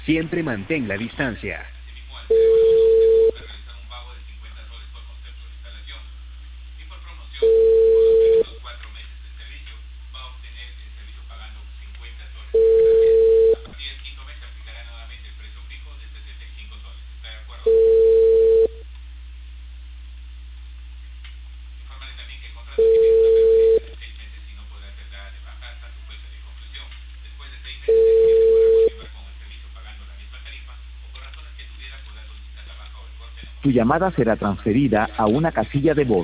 Siempre mantén la distancia. Tu llamada será transferida a una casilla de voz.